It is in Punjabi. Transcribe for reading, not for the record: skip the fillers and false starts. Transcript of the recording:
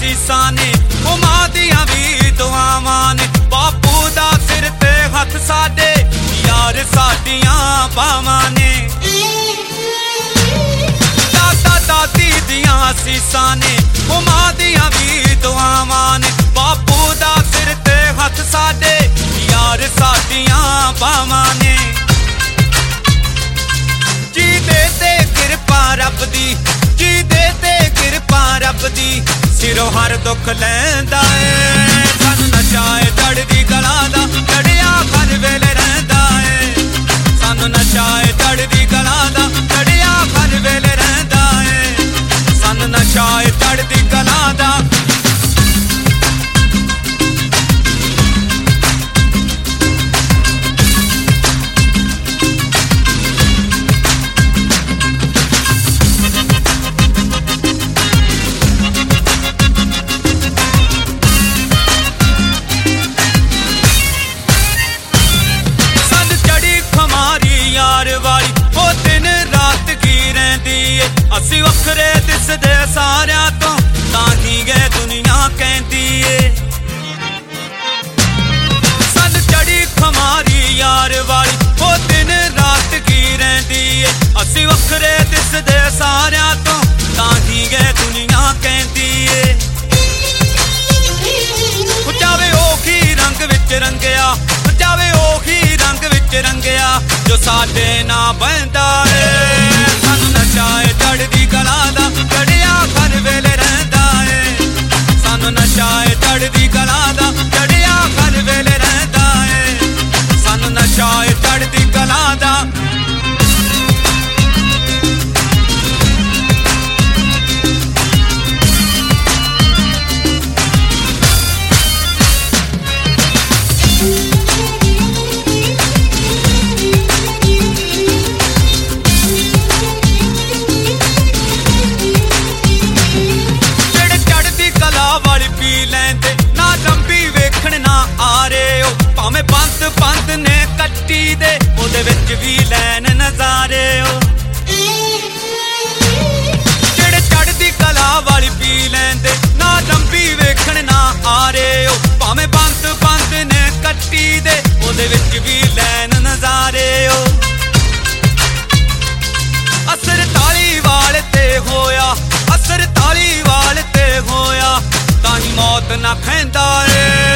ਅਸੀਸਾਂ ਨੇ, ਉਹ ਮਾਂ ਦੀਆਂ ਵੀ ਦੁਆਵਾਂ ਨੇ। ਬਾਪੂ ਦਾ ਸਿਰ ਤੇ ਹੱਥ ਸਾਡੇ, ਯਾਰ ਸਾਡੀਆਂ ਬਾਵਾਂ ਨੇ। ਦਾਦਾ ਦਾਦੀ ਦੀਆਂ ਅਸੀਸਾਂ ਨੇ, ਉਹ ਮਾਂ ਦੀਆਂ ਵੀ ਦੁਆਵਾਂ ਨੇ। ਬਾਪੂ ਦਾ ਸਿਰ ਤੇ ਹੱਥ ਸਾਡੇ, ਯਾਰ ਸਾਡੀਆਂ ਬਾਵਾਂ ਨੇ। ਜਿਹਦੇ ਤੇ ਕਿਰਪਾ ਰੱਬ ਦੀ, ਜਿਹਦੇ ਤੇ ਕਿਰਪਾ ਰੱਬ ਦੀ, ਸਿਰੋਂ ਹਰ ਦੁੱਖ ਲੈਂਦਾ ਏ। ਸਾਨੂੰ ਨਸ਼ਾ ਏ ਚੜ੍ਹਦੀ ਕਲਾ ਦਾ, ਚੜ੍ਹਿਆ ਹਰ ਵੇਲੇ ਰਹਿੰਦਾ ਏ। ਸਾਨੂੰ ਨਸ਼ਾ ਏ ਚੜ੍ਹਦੀ ਕਲਾ ਦਾ, ਚੜ੍ਹਿਆ ਹਰ ਵੇਲੇ ਰਹਿੰਦਾ ਏ। ਸਾਨੂੰ ਨਸ਼ਾ ਏ ਚੜ੍ਹਦੀ ਕਲਾ ਦਾ। ਅਸੀਂ ਵੱਖਰੇ ਦਿਸਦੇ ਸਾਰਿਆਂ ਤੋਂ, ਤਾਂ ਹੀ ਗਏ ਦੁਨੀਆ ਕਹਿੰਦੀ ਏ। ਸਾਨੂੰ ਚੜੀ ਖਮਾਰੀ ਯਾਰ ਵਾਲੀ, ਉਹ ਦਿਨ ਰਾਤ ਕੀ ਰਹਿੰਦੀ ਏ। ਅਸੀਂ ਵੱਖਰੇ ਦਿਸਦੇ ਸਾਰਿਆਂ ਤੋਂ, ਤਾਂ ਹੀ ਗਏ ਦੁਨੀਆ ਕਹਿੰਦੀ ਏ। ਜਾਵੇ ਉਹੀ ਰੰਗ ਵਿੱਚ ਰੰਗਿਆ, ਜਾਵੇ ਉਹੀ ਰੰਗ ਵਿੱਚ ਰੰਗਿਆ, ਜੋ ਸਾਡੇ ਨਾਲ ਬਹਿੰਦਾ ਏ। ਸਾਨੂੰ ਨਸ਼ਾ ਏ ਚੜ੍ਹਦੀ ਕਲਾ ਦਾ, ਚੜ੍ਹਿਆ ਹਰ ਵੇਲੇ ਰਹਿੰਦਾ ਏ। ਸਾਨੂੰ ਨਸ਼ਾ ਏ ਚੜ੍ਹਦੀ ਕਲਾ ਦਾ, ਚੜ੍ਹਿਆ ਹਰ ਵੇਲੇ ਰਹਿੰਦਾ ਏ। ਸਾਨੂੰ ਨਸ਼ਾ ਏ ਚੜ੍ਹਦੀ ਕਲਾ ਦਾ। ਭਾਵੇਂ ਬੰਦ ਬੰਦ ਨੇ ਕੱਟੀ ਦੇ, ਉਹਦੇ ਵਿੱਚ ਵੀ ਲੈਣ ਨਜ਼ਾਰੇ ਓ। ਜਿਹੜੇ ਚੜ੍ਹਦੀ ਕਲਾ ਵਾਲੀ ਪੀ ਲੈਂਦੇ, ਨਾ ਲੰਬੀ ਵੇਖਣ ਨਾ ਆ ਰਹੇ ਓ। ਭਾਵੇਂ ਬੰਦ ਬੰਦ ਨੇ ਕੱਟੀ ਦੇ, ਉਹਦੇ ਵਿੱਚ ਵੀ ਲੈਣ ਨਜ਼ਾਰੇ ਓ। ਅਸਰ ਧਾਲੀਵਾਲ ਤੇ ਹੋਇਆ, ਅਸਰ ਧਾਲੀਵਾਲ ਤੇ ਹੋਇਆ, ਤਾਂ ਹੀ ਮੌਤ ਨਾ ਖਹਿੰਦਾ ਏ।